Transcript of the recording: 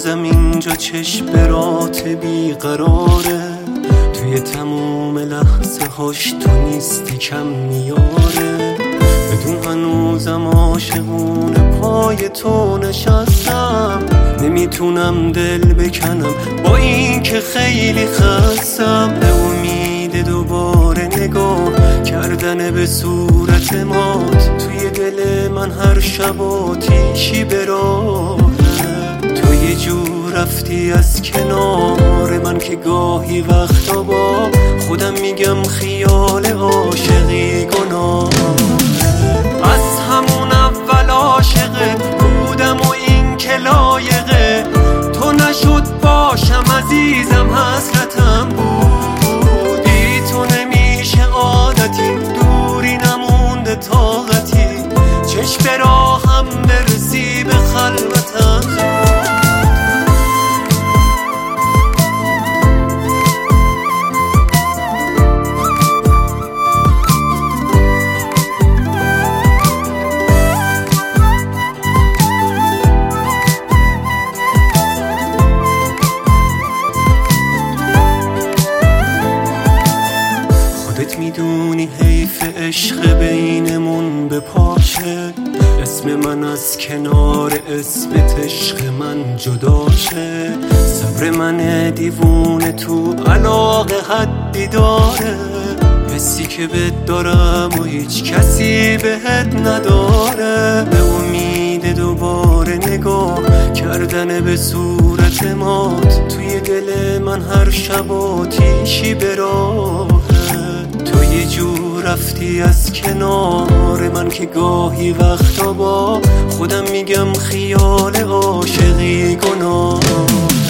هنوزم اینجا چشم برات بیقراره، توی تموم لحظه هاش تو نیستی کم میاره. بدون هنوزم عاشقونه پای تو نشستم، نمیتونم دل بکنم با این که خیلی خستم. به امید دوباره نگاه کردن به صورت مات، توی دل من هر شب آتیشی براهه. تو یه جور رفتی از کنار من که گاهی وقتا با خودم میگم خیال عاشقی گناه. از همون اول عاشقه بودم و این که لایقه تو نشد باشم عزیزم، حسرتم بودی تو نمیشه عادتی، دوری نمونده طاقتی، چشم براهم برسی به خلوتم. میدونی حیف عشق بینمون بپاشه، اسم من از کنار اسمت عشق من جدا شه. صبر من دیوونه تو علاقه حدی داره، حسی که بهت دارم و هیچ کسی بهت نداره. به امید دوباره نگاه کردن به صورت مات، توی دل من هر شب آتیشی براهه. تو یه جور رفتی از کنار من که گاهی وقتا با خودم میگم خیال عاشقی گناه.